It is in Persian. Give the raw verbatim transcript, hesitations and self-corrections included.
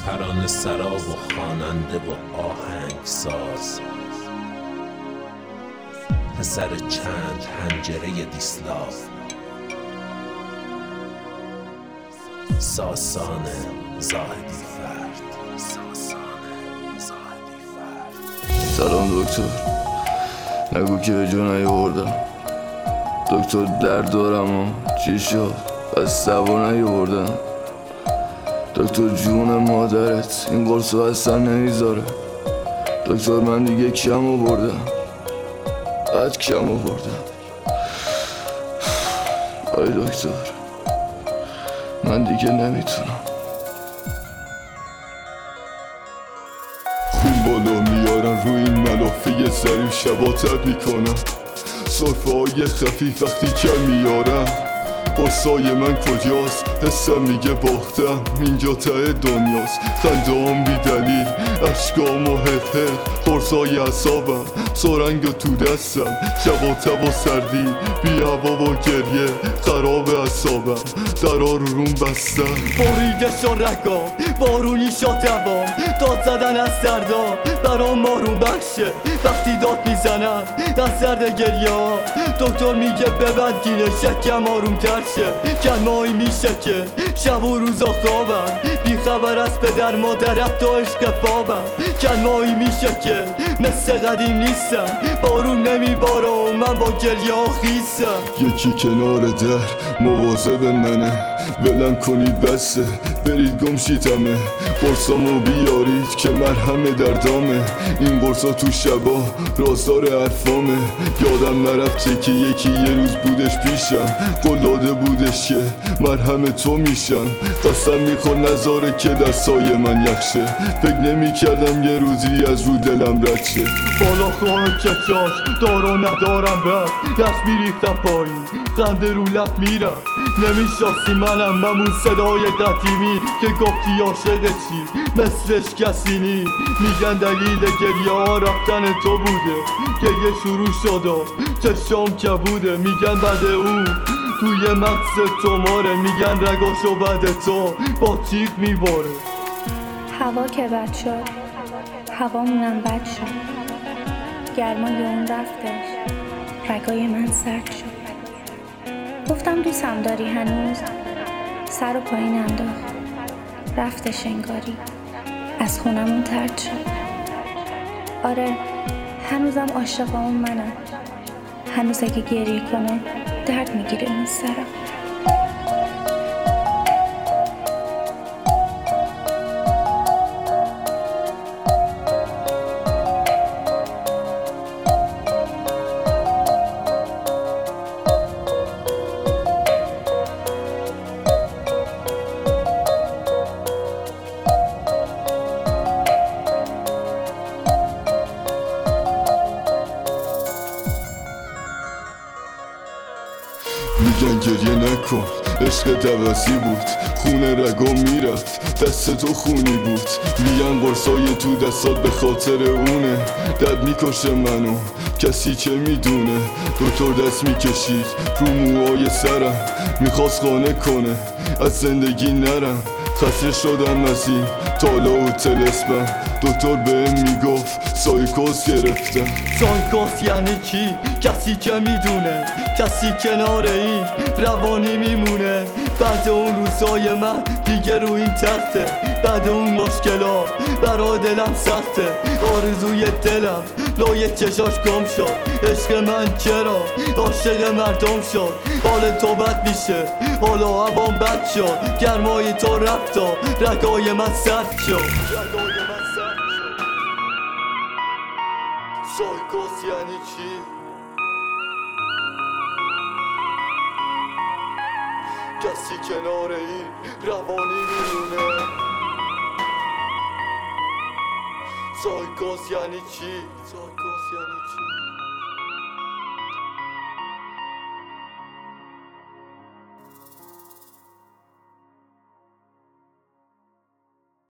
ترانه سرا و خواننده و آهنگساز، پسر چند حنجره دیسلاف، ساسان زاهدی فرد. سلام دکتر، نگو که به جون نیاوردم. دکتر درد دارم و چی شد؟ از سوا نیاوردم. دکتر جون مادرت این قرصو اصلا نمیذاره. دکتر من دیگه کم آوردم، قد کم آوردم. آی دکتر من دیگه نمیتونم. خون بالا میارن روی این ملافه ظریف، شبا تب میکنم صرفه های خفیف وقتی که میارم. قرصای من کجاست؟ حسم میگه باختم، اینجا ته دنیاست. خندام بی دلیل، اشکام و هت هت، قرصای اعصابم سرنگ تو دستم. شبا تب و سردی، بی هوا و گریه، خراب اعصابم، درا رو روم بستم. بریدشان رگام، بارونی شد دوام، داد زدن از دردا برام مارون بخشه. وقتی داد میزنم از درد گریه ها، دکتر میگه ببند گیره شکم آروم تر شه. کلمایی میشه که شب و روزا خوابم، بی خبر از پدر مادر حتی عشق بابم. کلمایی میشه که مثل قدیم نیستم، بارون نمیباره و من با گریه ها خیسم. یکی کنار در مواظب منه، ولم کنید بسه برید گمشیتمه. قرصامو بیارید که مرهم دردامه، این قرصا تو شبا رازدار حرفامه. یادم نرفته که یکی یه روز بودش پیشم، قلاده بودش که مرهم تو میشم. قسم میخور نذاره که دستای من یخشه، فکر نمی کردم یه روزی از رو دلم رد شه. بالا خواه چشاش دارو ندارم رفت، دست میریختم پایین خنده رو لب میرم. نمیشاستی منم همون صدای قدیمی که گفتی عاشق چی مثلش کسی نی. میگن دلیل گریه ها رفتن تو بوده، گریه شروع شد و چشام که بوده. میگن بعد اون توی مغز تو ماره، میگن رگاشو بعد تو با تیغ میباره. هوا که بد شد، هوامونم بد شد، گرمای اون رفتش، رگای من سرد شد. گفتم دوستم داری هنوز، سر و پایین انداخت، رفتش انگاری، از خونمون طرد شد. آره هنوزم عاشق اون منم، هنوز اگه گریه کنه درد میگیره این سرم. میگن گریه نکن عشق دوازی بود، خون رگا میرفت دست تو خونی بود. میگن قرصای تو دستات به خاطر اونه، درد میکشه منو کسی که میدونه. دکتر دست میکشید رو موهای سرم، میخواست قانع کنه از زندگی نرم. خسته شدم از این تالا و تلسمم، دکتر بهم میگفت سایکوز گرفتم. سایکوز یعنی کی؟ کسی که میدونه، کسی کنار این روانی میمونه. بعد اون روزای من دیگه رو این تخته، بعد اون مشکلا برا دلم سخته. آرزوی دلم لای چشاش گم شد، عشق من چرا عاشق مردم شد. حال تو بد میشه، حالا هوام بد شد، گرمای تو رفت و رگای من سرد شد. سایکوز یعنی چی؟ کسی کنار این روانی میمونه. سایکوز یعنی چی؟ سایکوز یعنی چی؟